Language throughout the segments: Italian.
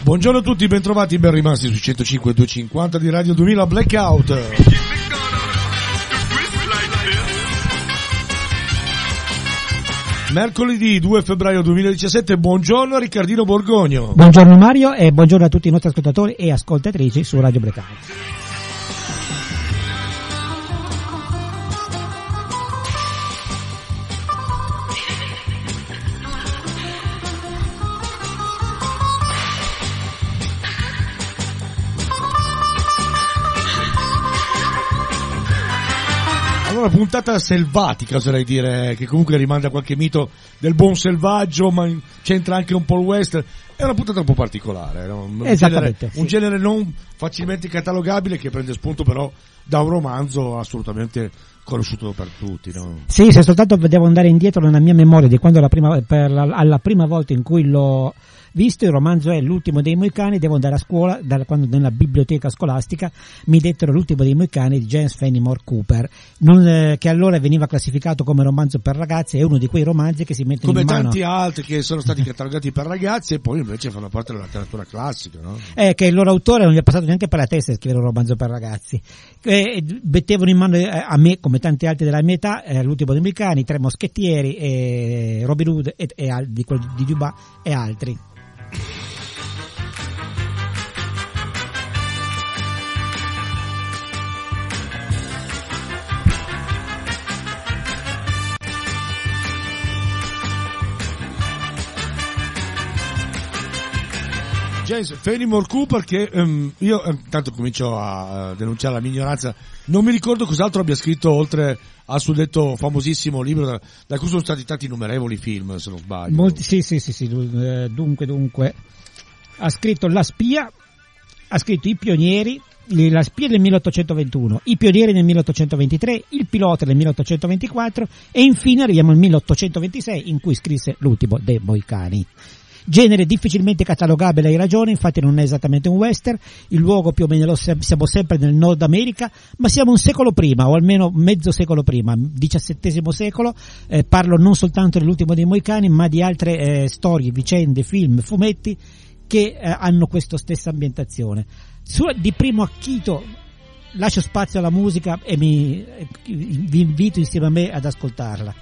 Buongiorno a tutti, bentrovati, ben rimasti su 105 e 250 di Radio 2000 Blackout. Mercoledì 2 febbraio 2017, buongiorno a Riccardino Borgogno. Buongiorno Mario e buongiorno a tutti i nostri ascoltatori e ascoltatrici su Radio Blackout. Una puntata selvatica, oserei dire, che comunque rimanda a qualche mito del buon selvaggio, ma c'entra anche un po' il western. È una puntata un po' particolare, no? Esattamente, un genere non facilmente catalogabile, che prende spunto però da un romanzo assolutamente conosciuto per tutti, no? Sì, se soltanto devo andare indietro nella mia memoria di quando alla prima volta in cui l'ho visto, il romanzo è L'ultimo dei Moicani, devo andare a scuola, quando nella biblioteca scolastica mi dettero L'ultimo dei Moicani di James Fenimore Cooper, che allora veniva classificato come romanzo per ragazzi, è uno di quei romanzi che si mettono come in mano. Come tanti altri che sono stati catalogati per ragazzi e poi invece fanno parte della letteratura classica, no? Che il loro autore non gli è passato neanche per la testa di scrivere un romanzo per ragazzi. Mettevano in mano a me, come tanti altri della mia età, L'ultimo dei Moicani, Tre Moschettieri, Robin Hood di Dumas e altri. James Fenimore Cooper, che io intanto comincio a denunciare la mia ignoranza, non mi ricordo cos'altro abbia scritto oltre al suddetto famosissimo libro da cui sono stati tanti innumerevoli film, se non sbaglio. Sì, dunque ha scritto La Spia, ha scritto I Pionieri, La Spia del 1821, I Pionieri nel 1823, Il Pilota nel 1824 e infine arriviamo al 1826 in cui scrisse L'ultimo dei Moicani. Genere difficilmente catalogabile, hai ragione, infatti non è esattamente un western, il luogo più o meno siamo sempre nel Nord America, ma siamo un secolo prima, o almeno mezzo secolo prima, XVII secolo, parlo non soltanto dell'Ultimo dei Moicani, ma di altre storie, vicende, film, fumetti che hanno questa stessa ambientazione. Di primo acchito lascio spazio alla musica e vi invito insieme a me ad ascoltarla.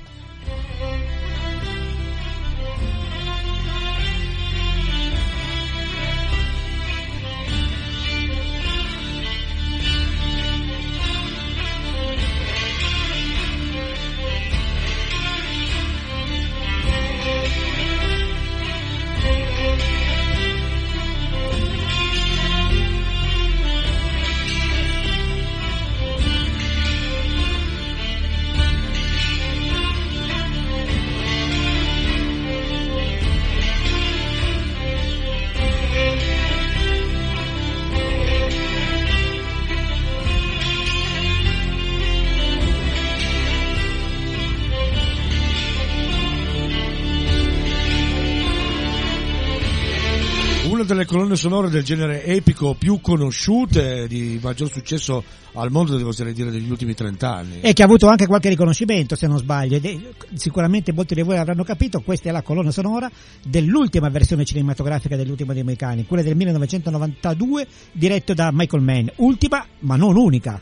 Delle colonne sonore del genere epico più conosciute, di maggior successo al mondo, devo oserei dire, degli ultimi 30 anni. E che ha avuto anche qualche riconoscimento, se non sbaglio. Sicuramente molti di voi avranno capito, questa è la colonna sonora dell'ultima versione cinematografica dell'Ultimo dei Moicani, quella del 1992, diretto da Michael Mann. Ultima, ma non unica.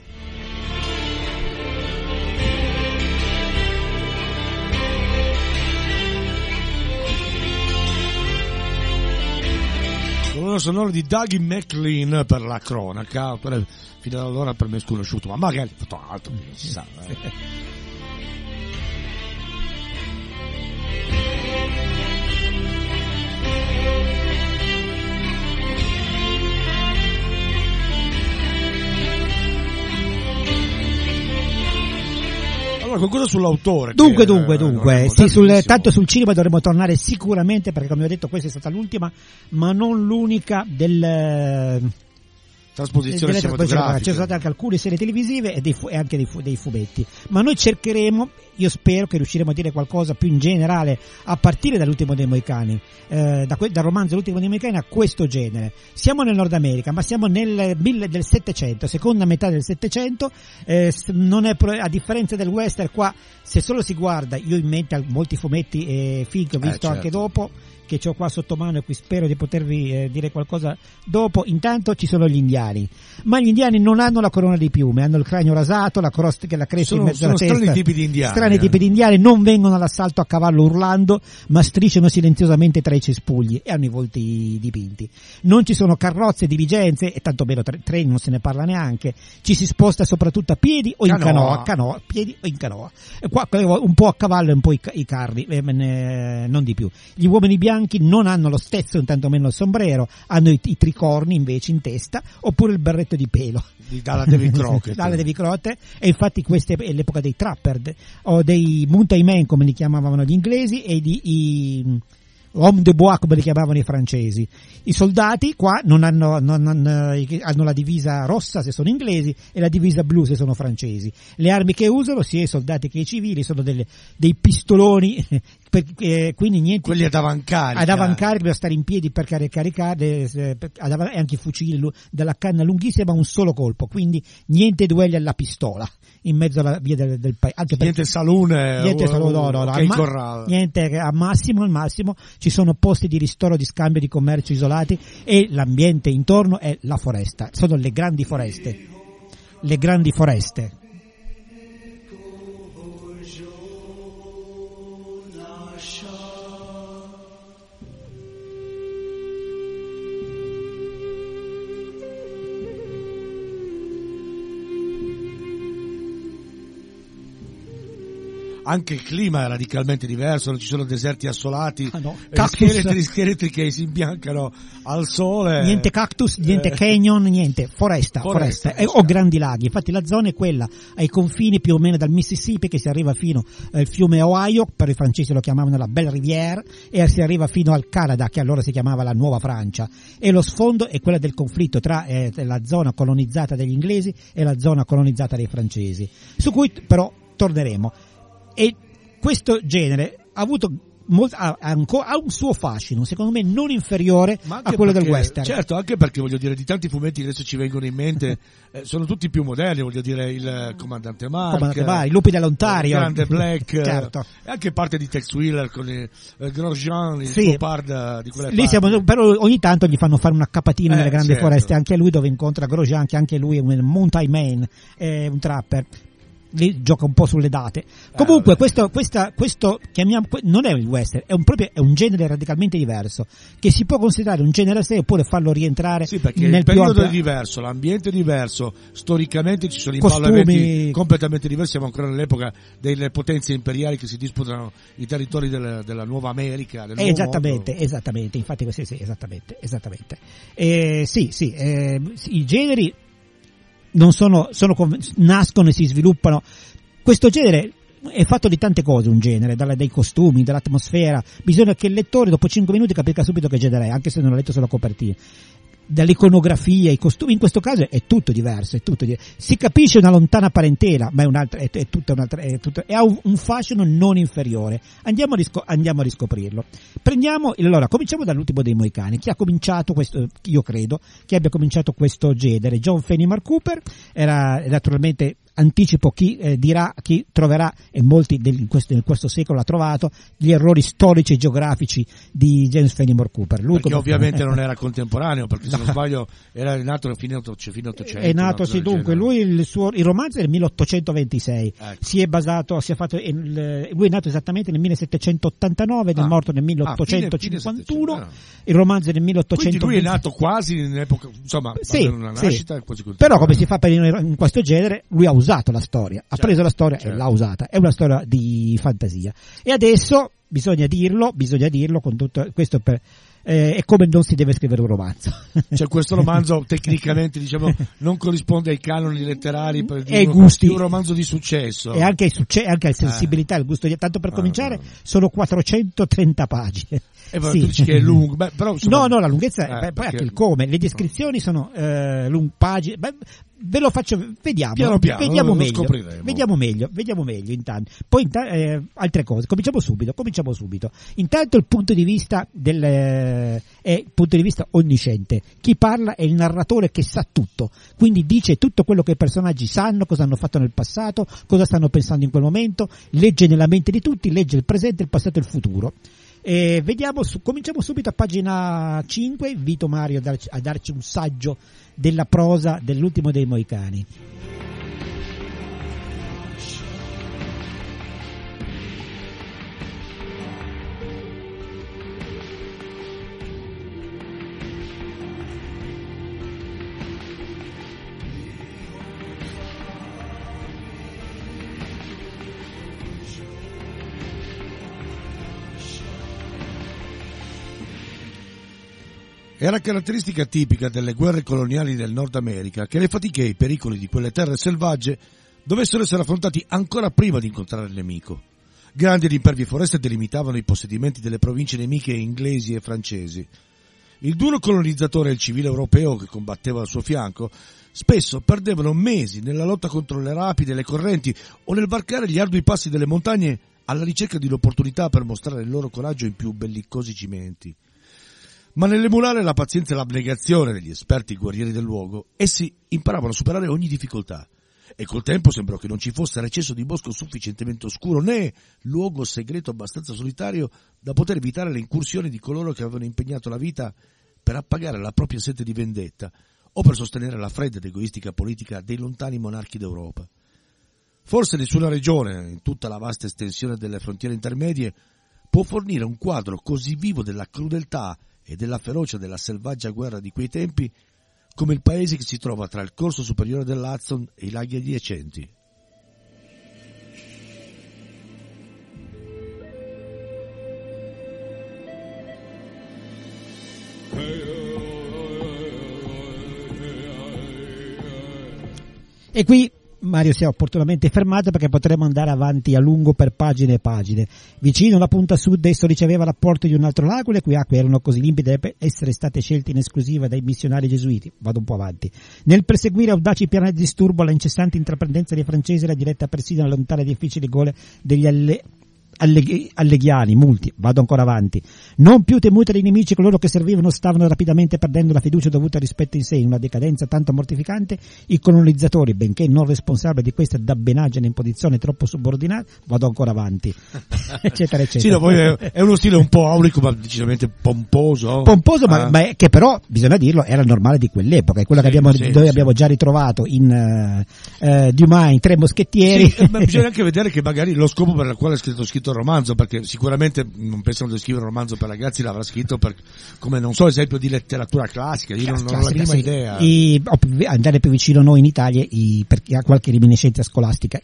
Colonna sonora di Dougie MacLean per la cronaca, fino ad allora per me sconosciuto, ma magari ha fatto altro, si sa. Allora, qualcosa sull'autore. Dunque, sì, tanto sul cinema dovremo tornare sicuramente, perché come ho detto questa è stata l'ultima, ma non l'unica trasposizioni c'è cinematografiche. state anche alcune serie televisive e anche dei fumetti, ma noi cercheremo, io spero che riusciremo a dire qualcosa più in generale a partire dall'Ultimo dei Moicani, dal romanzo L'Ultimo dei Moicani a questo genere. Siamo nel Nord America, ma siamo del Settecento, seconda metà del Settecento, non è a differenza del western qua, se solo si guarda, io in mente molti fumetti e film che ho visto anche dopo, che ho qua sotto mano e qui spero di potervi dire qualcosa dopo. Intanto ci sono gli indiani, ma gli indiani non hanno la corona di piume, hanno il cranio rasato, la crosta che la cresta in mezzo alla testa. Sono strani tipi di indiani. Strani tipi di indiani, non vengono all'assalto a cavallo urlando, ma strisciano silenziosamente tra i cespugli e hanno i volti dipinti. Non ci sono carrozze, diligenze e tanto meno treni, non se ne parla neanche. Ci si sposta soprattutto a piedi o in canoa, piedi o in canoa. Qua un po' a cavallo e un po' i carri, non di più. Gli uomini bianchi non hanno lo stezzo, intanto meno il sombrero, hanno i tricorni invece in testa, oppure il berretto di pelo di Dalla David Crockett, e infatti questa è l'epoca dei trapper o dei mountain men come li chiamavano gli inglesi e di homme de bois come li chiamavano i francesi. I soldati qua hanno la divisa rossa se sono inglesi e la divisa blu se sono francesi. Le armi che usano sia i soldati che i civili sono dei pistoloni quindi niente, quelli ad avancarica per stare in piedi per caricare e anche i fucili dalla canna lunghissima un solo colpo, quindi niente duelli alla pistola in mezzo alla via del paese, niente salone, niente, al massimo ci sono posti di ristoro, di scambio, di commercio isolati e l'ambiente intorno è la foresta, sono le grandi foreste. Anche il clima è radicalmente diverso, non ci sono deserti assolati, scheletri che si imbiancano al sole. Niente cactus, niente canyon, niente, foresta o grandi laghi. Infatti la zona è quella ai confini più o meno dal Mississippi, che si arriva fino al fiume Ohio, per i francesi lo chiamavano la Belle Rivière, e si arriva fino al Canada, che allora si chiamava la Nuova Francia, e lo sfondo è quella del conflitto tra la zona colonizzata dagli inglesi e la zona colonizzata dai francesi, su cui però torneremo. E questo genere ha avuto ha un suo fascino, secondo me non inferiore a quello del western. Certo, anche perché voglio dire, di tanti fumetti che adesso ci vengono in mente sono tutti più moderni, voglio dire il Comandante Mark, i Lupi dell'Ontario, Grande Black, certo. E anche parte di Tex Willer con il Grosjean, il suo pard di quelle parti. Però ogni tanto gli fanno fare una capatina nelle grandi foreste, anche a lui, dove incontra Grosjean, che anche lui è un mountain man, un trapper. Lì gioca un po' sulle date. Comunque questo chiamiamo, non è il western, è un genere radicalmente diverso, che si può considerare un genere a sé oppure farlo rientrare perché nel il periodo è diverso, l'ambiente è diverso, storicamente ci sono impallamenti completamente diversi. Siamo ancora nell'epoca delle potenze imperiali che si disputano i territori della Nuova America, del esattamente, infatti esattamente. I generi nascono e si sviluppano. Questo genere è fatto di tante cose, un genere, dai costumi, dall'atmosfera. Bisogna che il lettore dopo 5 minuti capisca subito che genere è, anche se non ha letto solo copertina. Dall'iconografia, i costumi, in questo caso è tutto diverso, si capisce una lontana parentela, ma ha un fascino non inferiore. Andiamo a riscoprirlo. Cominciamo dall'Ultimo dei Moicani. Chi ha cominciato questo, io credo che abbia cominciato questo genere, John Fenimore Cooper, era naturalmente, anticipo chi troverà, e molti in questo secolo ha trovato, gli errori storici e geografici di James Fenimore Cooper. Lui perché ovviamente non era contemporaneo, perché se non sbaglio era nato fine 800. È nato, sì, dunque, lui il romanzo è del 1826, ecco. Lui è nato esattamente nel 1789 ed è morto nel 1851, il romanzo è del 1820. Quindi lui è nato quasi in epoca, insomma, una nascita quasi così. Però come si fa per in questo genere, lui ha usato la storia, ha preso la storia e l'ha usata, è una storia di fantasia. E adesso bisogna dirlo con tutto questo è come non si deve scrivere un romanzo. Cioè questo romanzo tecnicamente diciamo non corrisponde ai canoni letterari per e ai gusti, un romanzo di successo e anche alle sensibilità, il gusto tanto per cominciare sono 430 pagine. E poi tu dici che è lungo, però insomma, no, la lunghezza poi perché... anche il come, le descrizioni sono pagine, ve lo faccio, vediamo piano, vediamo meglio intanto. Poi altre cose, cominciamo subito. Intanto il punto di vista è il punto di vista onnisciente. Chi parla è il narratore che sa tutto, quindi dice tutto quello che i personaggi sanno, cosa hanno fatto nel passato, cosa stanno pensando in quel momento, legge nella mente di tutti, legge il presente, il passato e il futuro. Cominciamo subito a pagina 5, invito Mario a darci un saggio della prosa dell'ultimo dei Moicani. Era caratteristica tipica delle guerre coloniali del Nord America che le fatiche e i pericoli di quelle terre selvagge dovessero essere affrontati ancora prima di incontrare il nemico. Grandi ed impervie foreste delimitavano i possedimenti delle province nemiche inglesi e francesi. Il duro colonizzatore e il civile europeo che combatteva al suo fianco spesso perdevano mesi nella lotta contro le rapide e le correnti o nel varcare gli ardui passi delle montagne alla ricerca di un'opportunità per mostrare il loro coraggio in più bellicosi cimenti. Ma nell'emulare la pazienza e l'abnegazione degli esperti guerrieri del luogo, essi imparavano a superare ogni difficoltà. E col tempo sembrò che non ci fosse recesso di bosco sufficientemente oscuro, né luogo segreto abbastanza solitario da poter evitare le incursioni di coloro che avevano impegnato la vita per appagare la propria sete di vendetta o per sostenere la fredda ed egoistica politica dei lontani monarchi d'Europa. Forse nessuna regione, in tutta la vasta estensione delle frontiere intermedie, può fornire un quadro così vivo della crudeltà e della ferocia della selvaggia guerra di quei tempi come il paese che si trova tra il corso superiore dell'Hudson e i laghi adiacenti. E qui Mario si è opportunamente fermato perché potremmo andare avanti a lungo per pagine e pagine. Vicino alla punta sud esso riceveva l'apporto di un altro lago, le cui acque erano così limpide da essere state scelte in esclusiva dai missionari gesuiti. Vado un po' avanti. Nel perseguire audaci piani di disturbo, la incessante intraprendenza dei francesi era diretta persino alle lontane e difficili gole degli alleghiani, multi, vado ancora avanti. Non più temuti dai nemici, coloro che servivano stavano rapidamente perdendo la fiducia dovuta al rispetto in sé, in una decadenza tanto mortificante. I colonizzatori, benché non responsabili di questa dabbenaggine in posizione troppo subordinata, vado ancora avanti, eccetera, eccetera. Sì, no, poi è uno stile un po' aulico, ma decisamente pomposo. Ma che però, bisogna dirlo, era il normale di quell'epoca, è quello che abbiamo già ritrovato in Dumas, in Tre Moschettieri. Sì, ma bisogna anche vedere che magari lo scopo per il quale è scritto il romanzo, perché sicuramente non pensano di scrivere un romanzo per ragazzi, l'avrà scritto per, come non so, esempio di letteratura classica, io non ho la minima idea. Andare più vicino a noi in Italia, perché ha qualche reminiscenza scolastica,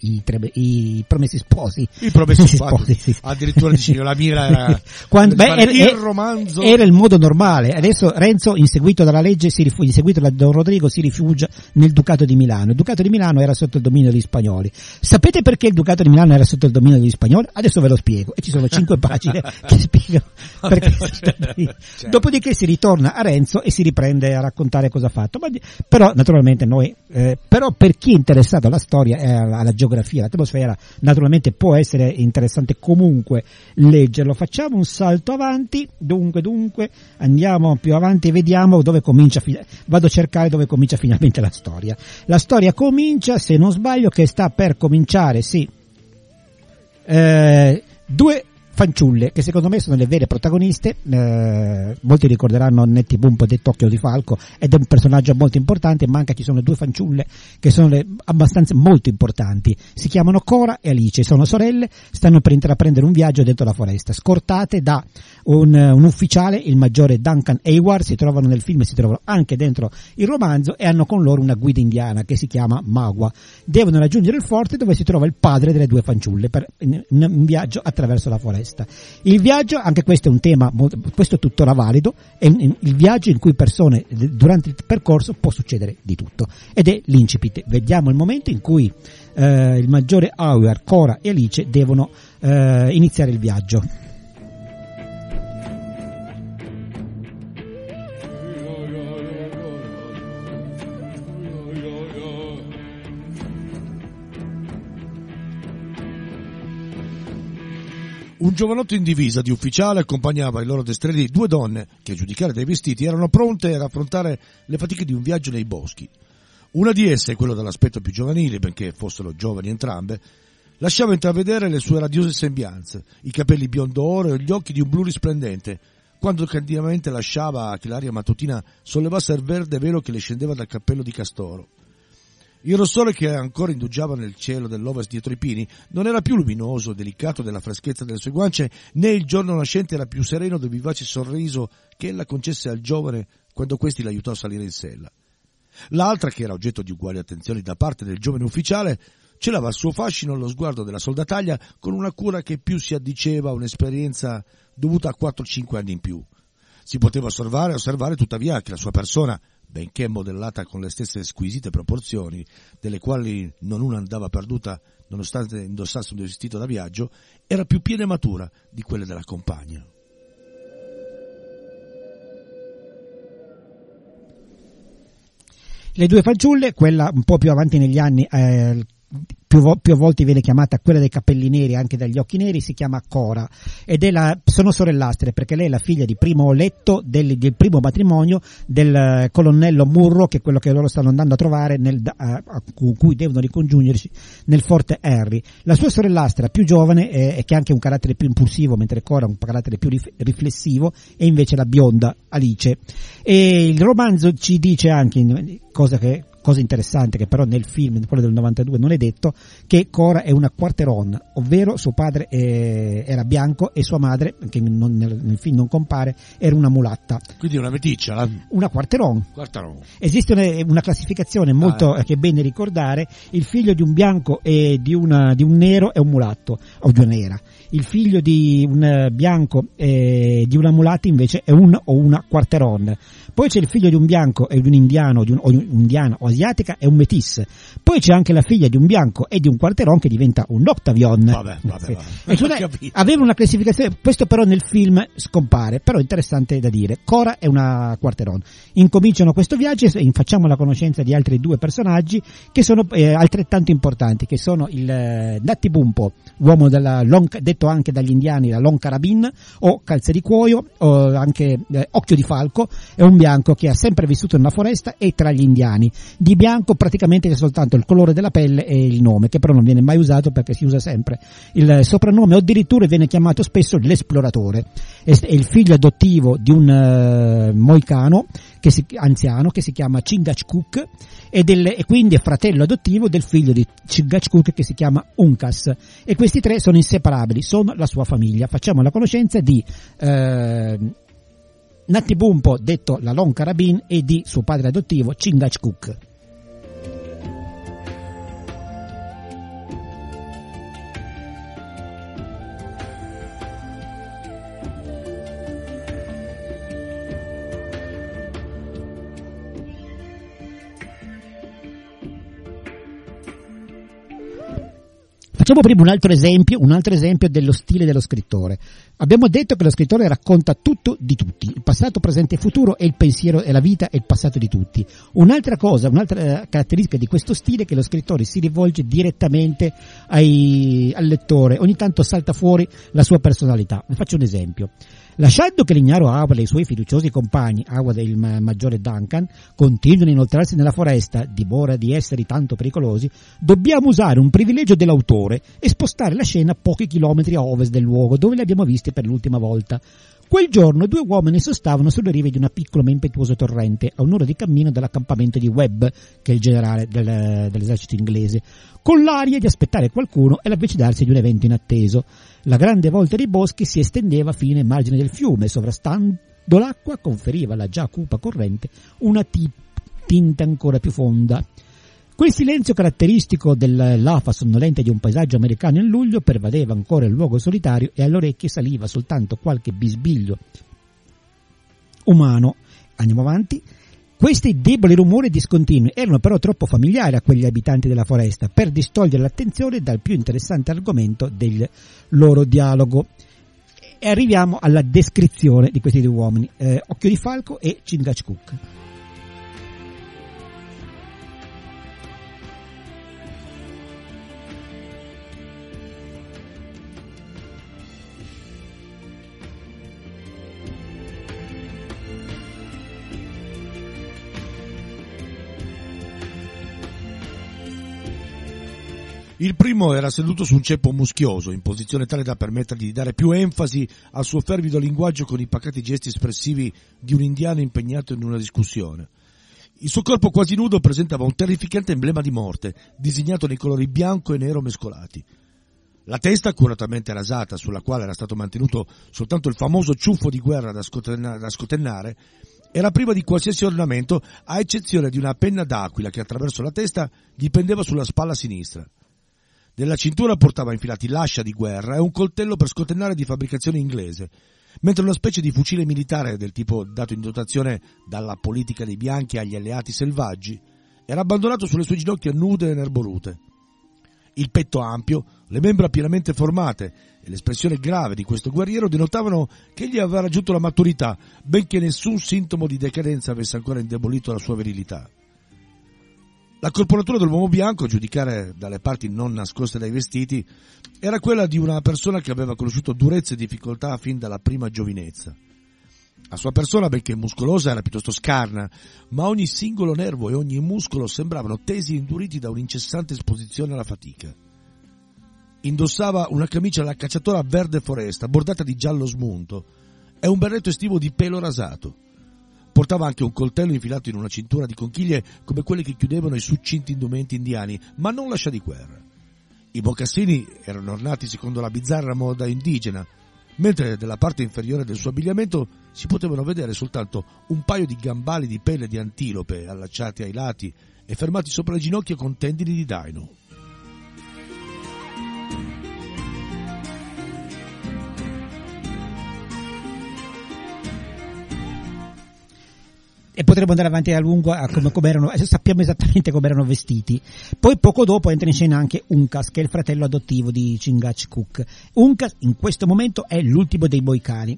i Promessi Sposi. I Promessi Sposi, sì. Addirittura dici, la mira era il romanzo. Era il modo normale. Adesso Renzo, inseguito dalla legge, inseguito da Don Rodrigo, si rifugia nel Ducato di Milano. Il Ducato di Milano era sotto il dominio degli spagnoli. Sapete perché il Ducato di Milano era sotto il dominio degli spagnoli? Adesso ve lo spiego, e ci sono 5 pagine che spiegano perché. Certo. Dopodiché si ritorna a Renzo e si riprende a raccontare cosa ha fatto. Però naturalmente però per chi è interessato alla storia e alla geografia, all'atmosfera, naturalmente può essere interessante comunque leggerlo. Facciamo un salto avanti, dunque andiamo più avanti e vediamo dove comincia. Vado a cercare dove comincia finalmente la storia. La storia comincia, se non sbaglio, che sta per cominciare, sì. Due fanciulle che secondo me sono le vere protagoniste, molti ricorderanno Nettie Bumpo detto Occhio di Falco, ed è un personaggio molto importante, ma anche ci sono due fanciulle che sono abbastanza molto importanti, si chiamano Cora e Alice, sono sorelle, stanno per intraprendere un viaggio dentro la foresta, scortate da un ufficiale, il maggiore Duncan Hayward. Si trovano nel film e si trovano anche dentro il romanzo, e hanno con loro una guida indiana che si chiama Magua. Devono raggiungere il forte dove si trova il padre delle due fanciulle per un viaggio attraverso la foresta. foresta. Il viaggio, anche questo è un tema, questo è tuttora valido, è il viaggio in cui persone durante il percorso può succedere di tutto, ed è l'incipit. Vediamo il momento in cui il maggiore Auer, Cora e Alice devono iniziare il viaggio. Un giovanotto in divisa di ufficiale accompagnava ai loro destrieri 2 donne che, a giudicare dai vestiti, erano pronte ad affrontare le fatiche di un viaggio nei boschi. Una di esse, quello dall'aspetto più giovanile, benché fossero giovani entrambe, lasciava intravedere le sue radiose sembianze, i capelli biondo oro e gli occhi di un blu risplendente, quando candidamente lasciava che l'aria mattutina sollevasse il verde velo che le scendeva dal cappello di castoro. Il rossore che ancora indugiava nel cielo dell'ovest dietro i pini non era più luminoso, delicato della freschezza delle sue guance, né il giorno nascente era più sereno del vivace sorriso che ella concesse al giovane quando questi l'aiutò a salire in sella. L'altra, che era oggetto di uguali attenzioni da parte del giovane ufficiale, celava il suo fascino allo sguardo della soldataglia con una cura che più si addiceva a un'esperienza dovuta a 4-5 anni in più. Si poteva osservare tuttavia che la sua persona, benché modellata con le stesse squisite proporzioni, delle quali non una andava perduta nonostante indossasse un vestito da viaggio, era più piena e matura di quelle della compagna. Le 2 fanciulle, quella un po' più avanti negli anni, più volte viene chiamata quella dei capelli neri, anche dagli occhi neri, si chiama Cora, ed sono sorellastre perché lei è la figlia di primo letto del primo matrimonio del colonnello Murro, che è quello che loro stanno andando a trovare con cui devono ricongiungersi nel Forte Henry. La sua sorellastra più giovane è che ha anche un carattere più impulsivo, mentre Cora ha un carattere più riflessivo, e invece la bionda Alice. E il romanzo ci dice anche cosa interessante, che però nel film, quello del 92, non è detto, che Cora è una quarteron, ovvero suo padre era bianco e sua madre, che nel film non compare, era una mulatta. Quindi una meticcia? Una quarteron. Quarteron. Esiste una classificazione molto che è bene ricordare: il figlio di un bianco e di un nero è un mulatto, o di una nera. Il figlio di un bianco e di una mulatta invece è un o una quarteron. Poi c'è il figlio di un bianco e di un indiano, o indiana o asiatica, è un métis. Poi c'è anche la figlia di un bianco e di un quarteron che diventa un octavion. Vabbè. Aveva una classificazione, questo però nel film scompare, però interessante da dire. Cora è una quarteron. Incominciano questo viaggio e facciamo la conoscenza di altri 2 personaggi che sono altrettanto importanti, che sono il Nattibumpo, uomo detto anche dagli indiani la long carabin o calze di cuoio, o anche occhio di falco. È un bianco che ha sempre vissuto nella foresta e tra gli indiani. Di bianco praticamente c'è soltanto il colore della pelle e il nome, che però non viene mai usato perché si usa sempre il soprannome, o addirittura viene chiamato spesso l'esploratore. È il figlio adottivo di un moicano anziano che si chiama Chingachgook e quindi è fratello adottivo del figlio di Chingachgook che si chiama Uncas, e questi 3 sono inseparabili, sono la sua famiglia. Facciamo la conoscenza di Nattibumpo, detto la Long Carabin, e di suo padre adottivo Chingachgook. Facciamo prima un altro esempio dello stile dello scrittore. Abbiamo detto che lo scrittore racconta tutto di tutti, il passato, presente e futuro, e il pensiero e la vita e il passato di tutti. Un'altra caratteristica di questo stile è che lo scrittore si rivolge direttamente al lettore, ogni tanto salta fuori la sua personalità. Vi faccio un esempio. Lasciando che l'ignaro Howard e i suoi fiduciosi compagni, Howard e il maggiore Duncan, continuino a inoltrarsi nella foresta, dimora di essere tanto pericolosi, dobbiamo usare un privilegio dell'autore e spostare la scena pochi chilometri a ovest del luogo dove li abbiamo visti per l'ultima volta. Quel giorno 2 uomini sostavano sulle rive di una piccola ma impetuosa torrente, a un'ora di cammino dall'accampamento di Webb, che è il generale dell'esercito inglese, con l'aria di aspettare qualcuno e l'avvicinarsi di un evento inatteso. La grande volta dei boschi si estendeva fino ai margini del fiume, sovrastando l'acqua conferiva alla già cupa corrente una tinta ancora più fonda. Quel silenzio caratteristico dell'afa sonnolenta di un paesaggio americano in luglio pervadeva ancora il luogo solitario e alle orecchie saliva soltanto qualche bisbiglio umano. Andiamo avanti. Questi deboli rumori discontinui erano però troppo familiari a quegli abitanti della foresta per distogliere l'attenzione dal più interessante argomento del loro dialogo. E arriviamo alla descrizione di questi due uomini, Occhio di Falco e Chingachgook. Il primo era seduto su un ceppo muschioso, in posizione tale da permettergli di dare più enfasi al suo fervido linguaggio con i pacati gesti espressivi di un indiano impegnato in una discussione. Il suo corpo quasi nudo presentava un terrificante emblema di morte, disegnato nei colori bianco e nero mescolati. La testa, accuratamente rasata, sulla quale era stato mantenuto soltanto il famoso ciuffo di guerra da scotennare, era priva di qualsiasi ornamento, a eccezione di una penna d'aquila che attraverso la testa gli pendeva sulla spalla sinistra. Nella cintura portava infilati l'ascia di guerra e un coltello per scotennare di fabbricazione inglese, mentre una specie di fucile militare del tipo dato in dotazione dalla politica dei bianchi agli alleati selvaggi era abbandonato sulle sue ginocchia nude e nerbolute. Il petto ampio, le membra pienamente formate e l'espressione grave di questo guerriero denotavano che egli aveva raggiunto la maturità, benché nessun sintomo di decadenza avesse ancora indebolito la sua virilità. La corporatura dell'uomo bianco, a giudicare dalle parti non nascoste dai vestiti, era quella di una persona che aveva conosciuto durezze e difficoltà fin dalla prima giovinezza. La sua persona, benché muscolosa, era piuttosto scarna, ma ogni singolo nervo e ogni muscolo sembravano tesi e induriti da un'incessante esposizione alla fatica. Indossava una camicia alla cacciatora verde foresta, bordata di giallo smunto, e un berretto estivo di pelo rasato. Portava anche un coltello infilato in una cintura di conchiglie come quelle che chiudevano i succinti indumenti indiani, ma non l'ascia di guerra. I mocassini erano ornati secondo la bizzarra moda indigena, mentre della parte inferiore del suo abbigliamento si potevano vedere soltanto un paio di gambali di pelle di antilope allacciati ai lati e fermati sopra le ginocchia con tendini di daino. E potremmo andare avanti a lungo a come erano, sappiamo esattamente come erano vestiti. Poi poco dopo entra in scena anche Uncas, che è il fratello adottivo di Chingachgook. Uncas in questo momento è l'ultimo dei Moicani,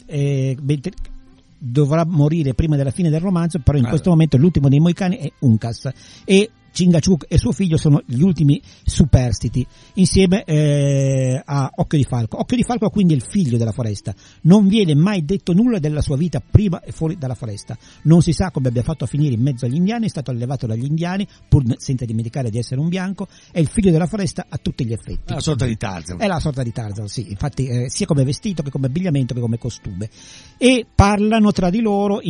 dovrà morire prima della fine del romanzo, però in questo momento l'ultimo dei Moicani è Uncas, e Chingachgook e suo figlio sono gli ultimi superstiti, insieme a Occhio di Falco. Occhio di Falco quindi è il figlio della foresta. Non viene mai detto nulla della sua vita prima e fuori dalla foresta. Non si sa come abbia fatto a finire in mezzo agli indiani, è stato allevato dagli indiani, pur senza dimenticare di essere un bianco. È il figlio della foresta a tutti gli effetti. È la sorta di Tarzan. È la sorta di Tarzan, sì. Infatti sia come vestito che come abbigliamento che come costume. E parlano tra di loro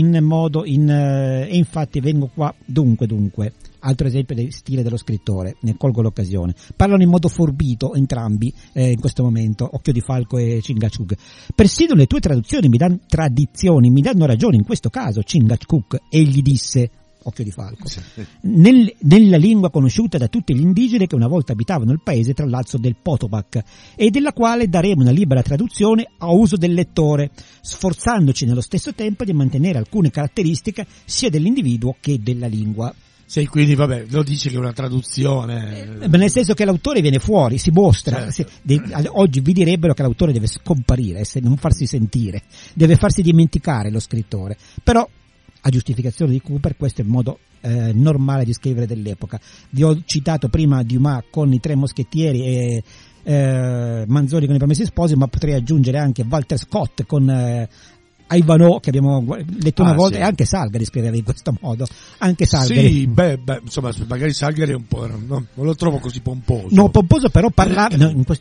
e infatti vengo qua dunque. Altro esempio del stile dello scrittore, ne colgo l'occasione. Parlano in modo forbito entrambi in questo momento, Occhio di Falco e Chingachgook. Persino le tue tradizioni mi danno ragione in questo caso, Chingachgook, egli disse, Occhio di Falco, nella lingua conosciuta da tutti gli indigeni che una volta abitavano il paese tra l'alzo del Potomac, e della quale daremo una libera traduzione a uso del lettore, sforzandoci nello stesso tempo di mantenere alcune caratteristiche sia dell'individuo che della lingua. Sì, quindi vabbè, lo dice che è una traduzione. Nel senso che l'autore viene fuori, si mostra. Certo. Oggi vi direbbero che l'autore deve scomparire, non farsi sentire, deve farsi dimenticare lo scrittore. Però, a giustificazione di Cooper, questo è il modo normale di scrivere dell'epoca. Vi ho citato prima Dumas con i Tre Moschettieri e Manzoni con i Promessi Sposi, ma potrei aggiungere anche Walter Scott con Ivanhoe, che abbiamo letto una volta, sì. E anche Salgari scriveva in questo modo. Anche Salgari. Sì, insomma, magari Salgari è un po', non lo trovo così pomposo. No, pomposo però parlava,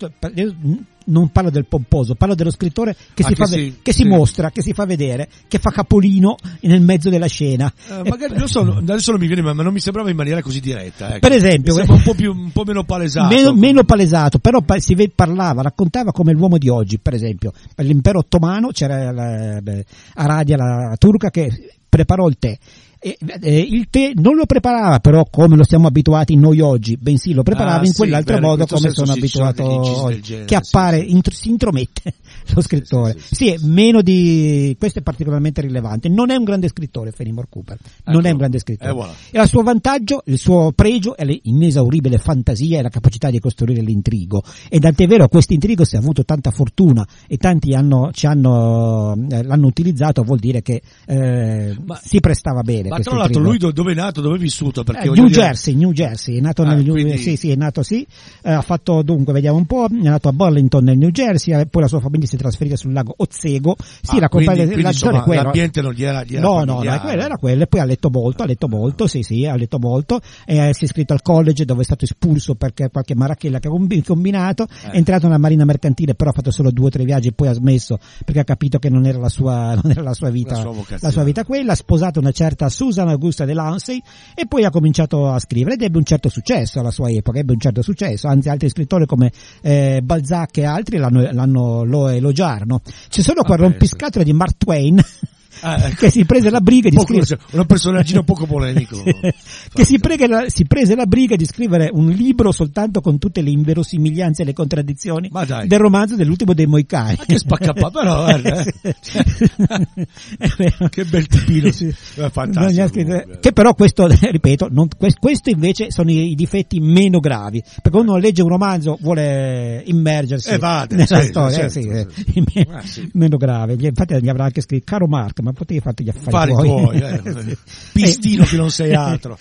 non parlo del pomposo, parlo dello scrittore che si mostra, che si fa vedere, che fa capolino nel mezzo della scena. Magari non so, adesso non mi viene, ma non mi sembrava in maniera così diretta. Ecco. Per esempio, mi sembra un po' meno palesato. Meno palesato, però raccontava come l'uomo di oggi, per esempio, l'impero ottomano c'era Aradia, la turca, che preparò il tè. il tè non lo preparava però come lo siamo abituati noi oggi, bensì lo preparava in quell'altro modo come sono abituato oggi, genere, che appare, si intromette lo scrittore. Sì, è meno di, questo è particolarmente rilevante. Non è un grande scrittore Fenimore Cooper, non è un grande scrittore. Voilà. E il suo vantaggio, il suo pregio è l'inesauribile fantasia e la capacità di costruire l'intrigo. E tant'è vero, questo intrigo, se ha avuto tanta fortuna e tanti l'hanno utilizzato, vuol dire che si prestava bene. Ma tra l'altro lui dove è nato, dove è vissuto? Perché New Jersey, è nato è nato ha fatto, dunque vediamo un po', è nato a Burlington nel New Jersey, poi la sua famiglia si è trasferita sul lago Otsego, quindi insomma, l'ambiente non gli era no, era quello, e poi ha letto molto, si è iscritto al college dove è stato espulso perché qualche marachella che ha combinato, è entrato nella marina mercantile, però ha fatto solo 2 o 3 viaggi e poi ha smesso perché ha capito che non era la sua vita, la sua vita quella. Ha sposato una certa Susan Augusta Delancey e poi ha cominciato a scrivere ed ebbe un certo successo alla sua epoca, anzi altri scrittori come Balzac e altri lo elogiarono. C'è solo quel rompiscatole di Mark Twain che si prese la briga di scrivere un personaggio poco polemico che si prese la briga di scrivere un libro soltanto con tutte le inverosimiglianze e le contraddizioni del romanzo dell'ultimo dei Moicani. Che spaccapato, però che bel tipino, fantastico. Che però questo, ripeto, questo invece sono i difetti meno gravi, perché uno legge un romanzo, vuole immergersi nella storia, meno grave. Infatti gli avrà anche scritto: caro Mark, ma potevi farti gli affari tuoi. Pistino che non sei altro.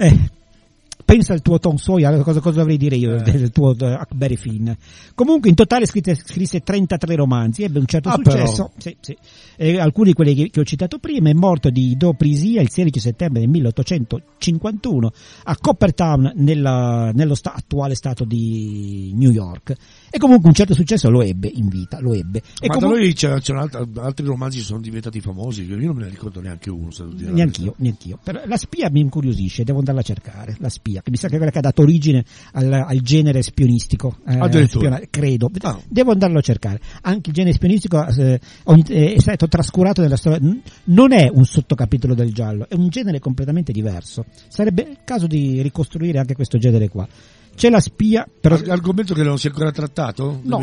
Pensa al tuo Tom Sawyer, cosa dovrei dire io del tuo Huckleberry Finn. Comunque in totale scrisse 33 romanzi, ebbe un certo successo. Sì. Alcuni di quelli che ho citato prima. È morto di idroprisia il 16 settembre del 1851 a Coppertown nello attuale stato di New York. E comunque un certo successo lo ebbe in vita, E ma da lui c'erano altri romanzi che sono diventati famosi, io non me ne ricordo neanche uno. Neanch'io. Però La spia mi incuriosisce, devo andarla a cercare, La spia, che mi sa che è quella che ha dato origine al genere spionistico, credo. Devo andarlo a cercare. Anche il genere spionistico è stato trascurato nella storia, non è un sottocapitolo del giallo, è un genere completamente diverso. Sarebbe il caso di ricostruire anche questo genere qua. C'è La spia, però l'argomento che non si è ancora trattato? No.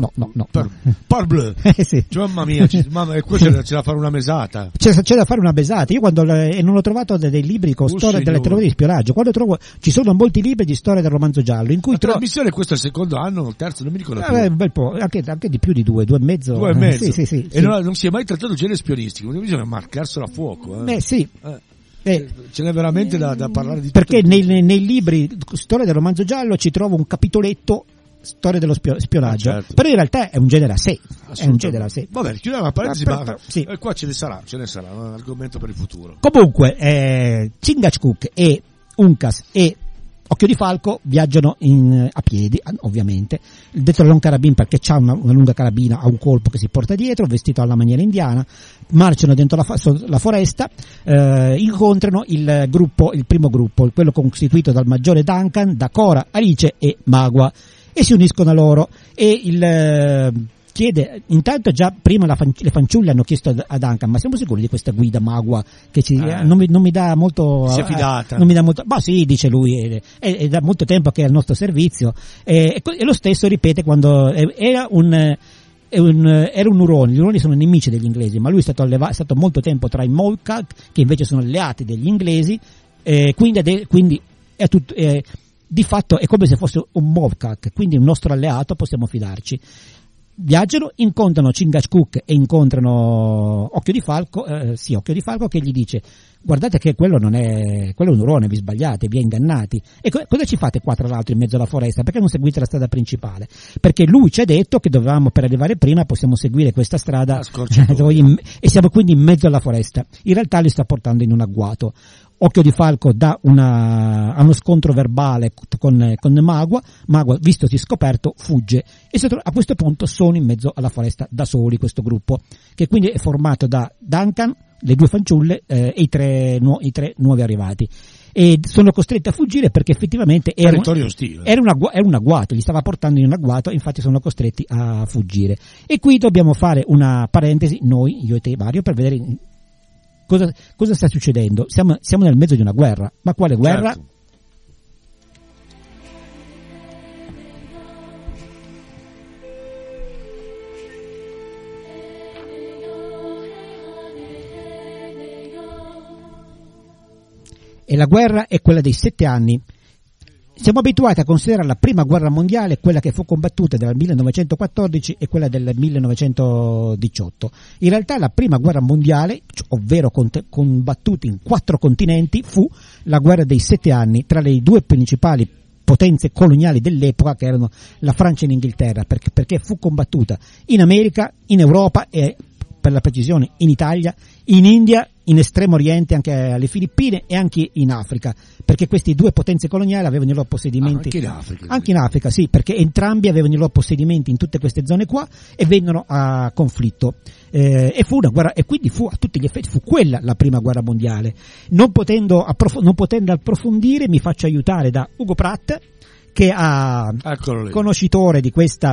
Parbleu. Sì. Mamma mia, c'è da fare una mesata. C'è da fare una mesata. Io quando non ho trovato dei libri con storia delle teorie di spionaggio, quando trovo, ci sono molti libri di storia del romanzo giallo in cui la trasmissione, questo è il secondo anno, il terzo, non mi ricordo più. Un bel po', anche di più di 2 e mezzo. 2 e mezzo. Sì. E non si è mai trattato il genere spionistico, bisogna marcarselo a fuoco. Sì. Ce n'è veramente da parlare di perché nei libri storia del romanzo giallo ci trovo un capitoletto storia dello spionaggio, certo. Però in realtà è un genere a sé. Vabbè, chiudiamo la parentesi, qua ce ne sarà un argomento per il futuro. Comunque Chingachgook e Uncas e Occhio di Falco viaggiano a piedi, ovviamente, detto long carabine perché c'ha una lunga carabina a un colpo che si porta dietro, vestito alla maniera indiana, marciano dentro la foresta, incontrano il primo gruppo, quello costituito dal maggiore Duncan, da Cora, Alice e Magua, e si uniscono a loro, e chiede, intanto già prima le fanciulle hanno chiesto a Duncan: ma siamo sicuri di questa guida Magua che non mi dà molto, si è fidata, non mi dà molto, ma sì, dice lui, è da molto tempo che è al nostro servizio, e lo stesso ripete quando era un urone. Gli uroni sono nemici degli inglesi, ma lui è stato molto tempo tra i Mohawk, che invece sono alleati degli inglesi, quindi è tutto, di fatto è come se fosse un Mohawk, quindi un nostro alleato, possiamo fidarci. Viaggiano, incontrano Chingachgook e incontrano Occhio di Falco che gli dice: guardate che quello è un urone, vi sbagliate, vi ha ingannati. E cosa ci fate qua tra l'altro in mezzo alla foresta? Perché non seguite la strada principale? Perché lui ci ha detto che dovevamo, per arrivare prima, possiamo seguire questa strada e siamo quindi in mezzo alla foresta. In realtà li sta portando in un agguato. Occhio di Falco dà a uno scontro verbale con Magua, vistosi scoperto, fugge, e a questo punto sono in mezzo alla foresta da soli, questo gruppo, che quindi è formato da Duncan, le 2 fanciulle e i tre nuovi arrivati, e sono costretti a fuggire perché effettivamente era un agguato, li stava portando in un agguato, infatti sono costretti a fuggire. E qui dobbiamo fare una parentesi, io e te Mario, per vedere Cosa sta succedendo? Siamo nel mezzo di una guerra, ma quale guerra? Certo. E la guerra è quella dei 7 anni. Siamo abituati a considerare la prima guerra mondiale quella che fu combattuta dal 1914 e quella del 1918. In realtà la prima guerra mondiale, ovvero combattuta in 4 continenti, fu la guerra dei 7 anni tra le due principali potenze coloniali dell'epoca, che erano la Francia e l'Inghilterra, perché fu combattuta in America, in Europa e, per la precisione, in Italia, in India, in Estremo Oriente, anche alle Filippine e anche in Africa, perché queste due potenze coloniali avevano i loro possedimenti anche in Africa, sì, perché entrambi avevano i loro possedimenti in tutte queste zone qua e vennero a conflitto, e fu una guerra, e quindi fu a tutti gli effetti fu quella la prima guerra mondiale. Non potendo approfondire, mi faccio aiutare da Ugo Pratt, che conoscitore di questa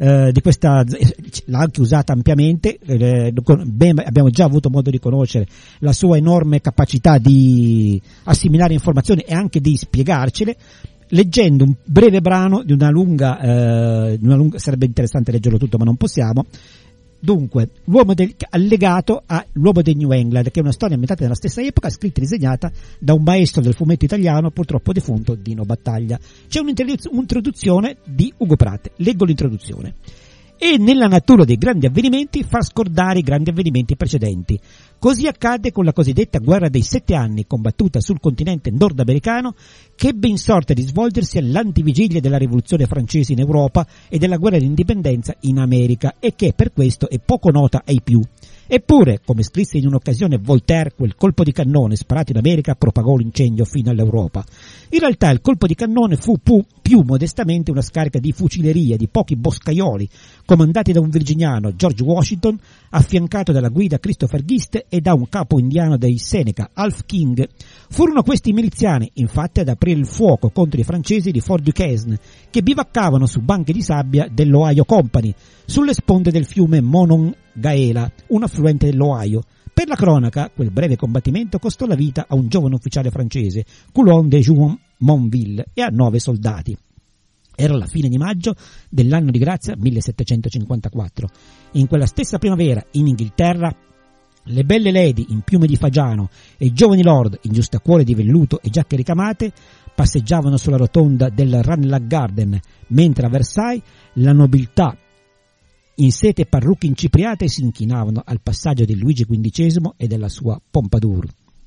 l'ha anche usata ampiamente, abbiamo già avuto modo di conoscere la sua enorme capacità di assimilare informazioni e anche di spiegarcele. Leggendo un breve brano di una lunga, sarebbe interessante leggerlo tutto ma non possiamo. Dunque, allegato a L'uomo del New England, che è una storia ambientata nella stessa epoca, scritta e disegnata da un maestro del fumetto italiano, purtroppo defunto, Dino Battaglia. C'è un'introduzione di Ugo Pratt. Leggo l'introduzione. E nella natura dei grandi avvenimenti fa scordare i grandi avvenimenti precedenti. Così accadde con la cosiddetta guerra dei 7 anni, combattuta sul continente nordamericano, che ebbe in sorte di svolgersi all'antivigilia della rivoluzione francese in Europa e della guerra d'indipendenza in America, e che per questo è poco nota ai più. Eppure, come scrisse in un'occasione Voltaire, quel colpo di cannone sparato in America propagò l'incendio fino all'Europa. In realtà il colpo di cannone fu più modestamente una scarica di fucileria di pochi boscaioli, comandati da un virginiano, George Washington, affiancato dalla guida Christopher Gist e da un capo indiano dei Seneca, Alf King. Furono questi miliziani, infatti, ad aprire il fuoco contro i francesi di Fort Duquesne, che bivaccavano su banche di sabbia dell'Ohio Company, sulle sponde del fiume Monongahela, un affluente dell'Ohio. Per la cronaca, quel breve combattimento costò la vita a un giovane ufficiale francese, Coulon de Jumonville, e a 9 soldati. Era la fine di maggio dell'anno di grazia 1754. In quella stessa primavera, in Inghilterra, le belle lady in piume di fagiano e i giovani lord in giustacuore di velluto e giacche ricamate passeggiavano sulla rotonda del Ranelagh Garden, mentre a Versailles la nobiltà in sete parrucche incipriate si inchinavano al passaggio di Luigi XV e della sua Pompadour.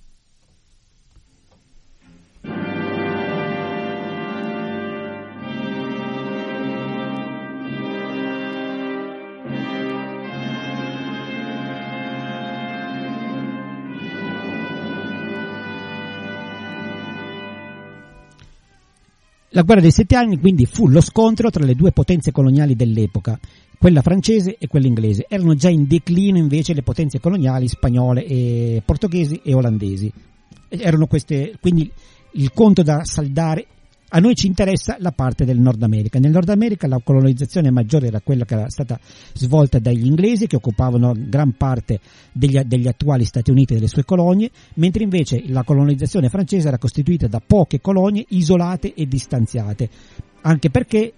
La guerra dei 7 anni quindi fu lo scontro tra le due potenze coloniali dell'epoca, quella francese e quella inglese. Erano già in declino invece le potenze coloniali spagnole e portoghesi e olandesi. Erano queste, quindi il conto da saldare. A noi ci interessa la parte del Nord America. Nel Nord America la colonizzazione maggiore era quella che era stata svolta dagli inglesi, che occupavano gran parte degli attuali Stati Uniti e delle sue colonie, mentre invece la colonizzazione francese era costituita da poche colonie isolate e distanziate, anche perché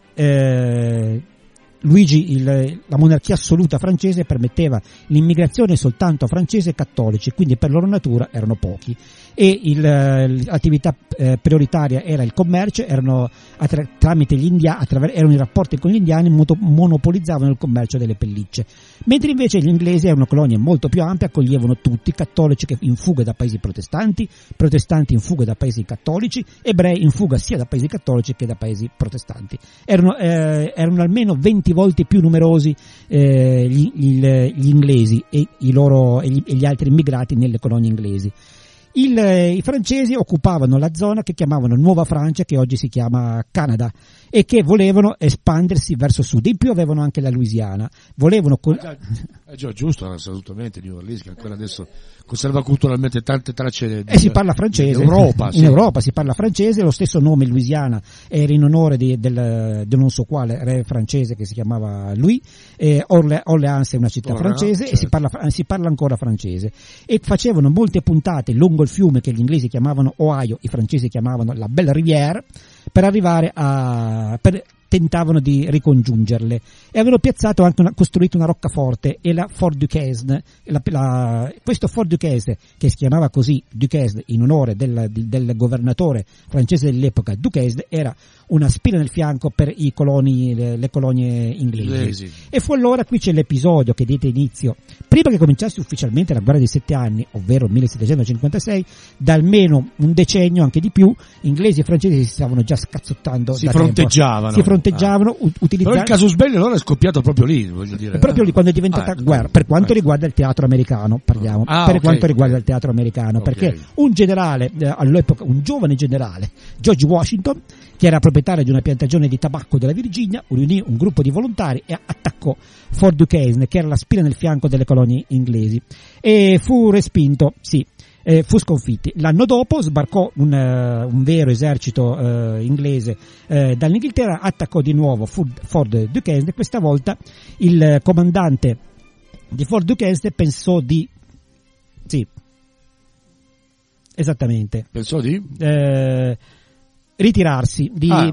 la monarchia assoluta francese permetteva l'immigrazione soltanto a francesi e cattolici, quindi per loro natura erano pochi, e l'attività prioritaria era il commercio, erano tramite gli indiani, erano i rapporti con gli indiani, monopolizzavano il commercio delle pellicce, mentre invece gli inglesi erano colonie molto più ampie, accoglievano tutti, cattolici che in fuga da paesi protestanti, protestanti in fuga da paesi cattolici, ebrei in fuga sia da paesi cattolici che da paesi protestanti. Erano almeno 20 volte più numerosi gli inglesi e gli altri immigrati nelle colonie inglesi. I francesi occupavano la zona che chiamavano Nuova Francia, che oggi si chiama Canada, e che volevano espandersi verso sud. In più avevano anche la Louisiana, volevano giusto, assolutamente. New Orleans, che ancora adesso conserva culturalmente tante tracce e si parla francese in Europa si parla francese. Lo stesso nome Louisiana era in onore di non so quale re francese che si chiamava Louis. Orléans è una città francese, certo. E si parla ancora francese, e facevano molte puntate lungo il fiume che gli inglesi chiamavano Ohio, i francesi chiamavano la Belle Rivière, per arrivare tentavano di ricongiungerle, e avevano piazzato anche costruito una roccaforte, e la Fort Duquesne. Questo Fort Duquesne, che si chiamava così Duquesne in onore del governatore francese dell'epoca Duquesne, era una spina nel fianco per le colonie inglesi. E fu allora, qui c'è l'episodio che diede inizio, prima che cominciasse ufficialmente la guerra dei 7 anni, ovvero 1756, da almeno un decennio, anche di più, inglesi e francesi si stavano già scazzottando, si fronteggiavano, utilizzando. Però il casus belli allora è scoppiato proprio lì, voglio dire. Proprio lì, quando è diventata guerra, per quanto riguarda il teatro americano, parliamo, quanto riguarda il teatro americano, perché un generale, all'epoca, un giovane generale, George Washington, che era proprietario di una piantagione di tabacco della Virginia, riunì un gruppo di volontari e attaccò Fort Duquesne, che era la spina nel fianco delle colonie inglesi, e fu respinto, fu sconfitti. L'anno dopo sbarcò un vero esercito inglese dall'Inghilterra, attaccò di nuovo Fort Duquesne. Questa volta il comandante di Fort Duquesne pensò di ritirarsi,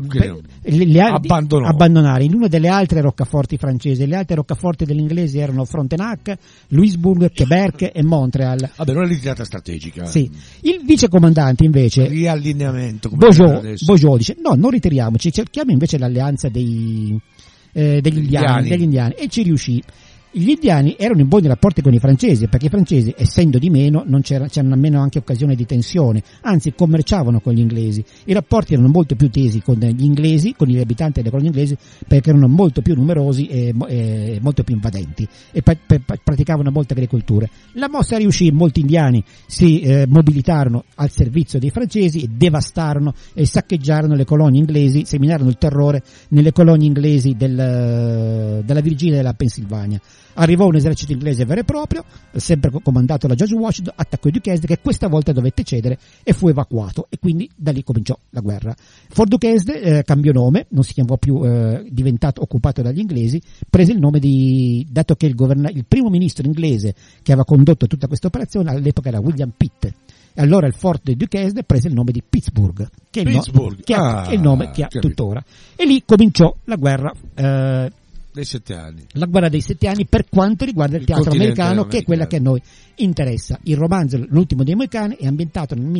abbandonare in una delle altre roccaforti francesi. Le altre roccaforti degli inglesi erano Frontenac, Louisbourg, Quebec e Montreal. Vabbè, non è ritirata strategica. Sì. Il vicecomandante invece, riallineamento, Beaujeu dice no, non ritiriamoci, cerchiamo invece l'alleanza degli indiani, e ci riuscì. Gli indiani erano in buoni rapporti con i francesi, perché i francesi, essendo di meno, c'erano nemmeno anche occasione di tensione, anzi commerciavano con gli inglesi. I rapporti erano molto più tesi con gli inglesi, con gli abitanti delle colonie inglesi, perché erano molto più numerosi e molto più invadenti, e praticavano molte agricolture. La mossa riuscì, molti indiani si mobilitarono al servizio dei francesi e devastarono e saccheggiarono le colonie inglesi, seminarono il terrore nelle colonie inglesi della Virginia e della Pennsylvania. Arrivò un esercito inglese vero e proprio, sempre comandato da George Washington, attaccò i Duquesne, che questa volta dovette cedere e fu evacuato, e quindi da lì cominciò la guerra. Fort Duquesne cambiò nome, non si chiamò più, diventato occupato dagli inglesi, prese il nome dato che il primo ministro inglese che aveva condotto tutta questa operazione all'epoca era William Pitt. E allora il Fort Duquesne prese il nome di Pittsburgh, che è il nome che ha tuttora. E lì cominciò la guerra dei 7 anni. La guerra dei 7 anni per quanto riguarda il teatro americano, che è quella che a noi interessa. Il romanzo L'ultimo dei Moicani è ambientato nel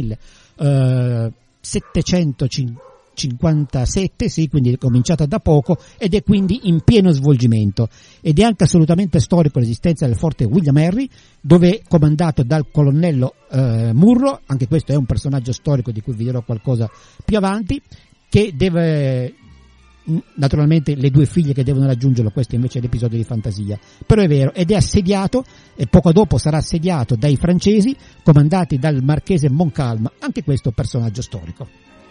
1757, quindi è cominciato da poco, ed è quindi in pieno svolgimento, ed è anche assolutamente storico l'esistenza del forte William Henry, dove è comandato dal colonnello Murro. Anche questo è un personaggio storico di cui vi dirò qualcosa più avanti, che deve, naturalmente, le 2 figlie che devono raggiungerlo. Questo invece è l'episodio di fantasia, però è vero, ed è assediato, e poco dopo sarà assediato dai francesi comandati dal marchese Montcalm. Anche questo personaggio storico.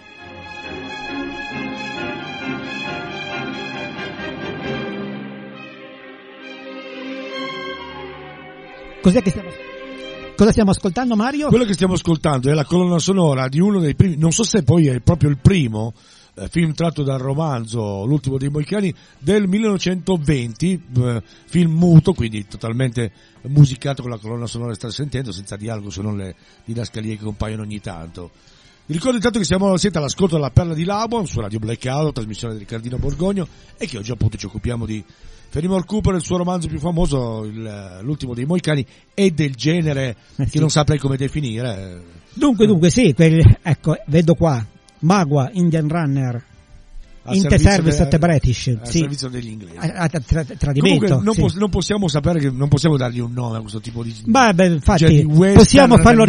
Cosa stiamo ascoltando, Mario? Quello che stiamo ascoltando è la colonna sonora di uno dei primi, non so se poi è proprio il primo film tratto dal romanzo L'ultimo dei Moicani del 1920, film muto, quindi totalmente musicato, con la colonna sonora che state sentendo, senza dialogo se non le didascalie che compaiono ogni tanto. Vi ricordo intanto che siete all'ascolto della Perla di Labuan su Radio Blackout, trasmissione di Riccardino Borgogno, e che oggi appunto ci occupiamo di Fenimore Cooper, il suo romanzo più famoso, L'ultimo dei Moicani, e del genere che non saprei come definire. Dunque sì, ecco, vedo qua, Magua, Indian Runner, in the service of the British, al servizio degli inglesi. Tradimento. Comunque non possiamo sapere che non possiamo dargli un nome a questo tipo di infatti possiamo farlo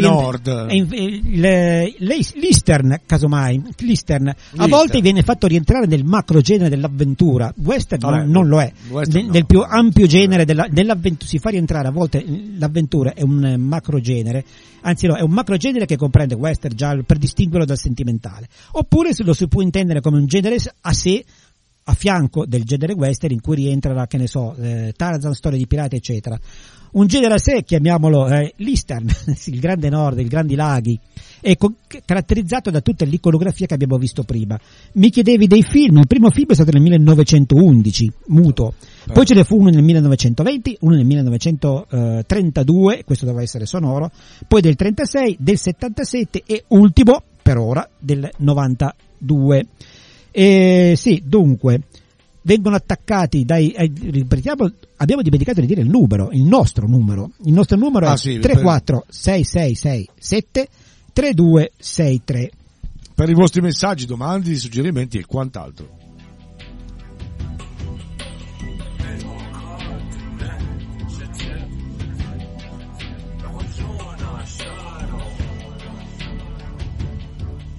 l'Eastern, casomai l'Eastern a volte viene fatto rientrare nel macro genere dell'avventura. Western non lo è, nel più ampio genere dell'avventura si fa rientrare. A volte l'avventura è un macro genere, anzi no, è un macro genere che comprende western, giallo, per distinguerlo dal sentimentale, oppure se lo si può intendere come un genere a sé, a fianco del genere western in cui rientra, che ne so, Tarzan, storie di pirati, eccetera. Un genere a sé, chiamiamolo l'Eastern, il grande nord, i grandi laghi, è caratterizzato da tutta l'iconografia che abbiamo visto prima. Mi chiedevi dei film, il primo film è stato nel 1911, muto, poi ce ne fu uno nel 1920, uno nel 1932, questo doveva essere sonoro, poi del 36, del 77 e ultimo, per ora, del 92. Sì, dunque, vengono attaccati ripetiamo, abbiamo dimenticato di dire il nostro numero è 34666 3263. Per i vostri messaggi, domande, suggerimenti e quant'altro.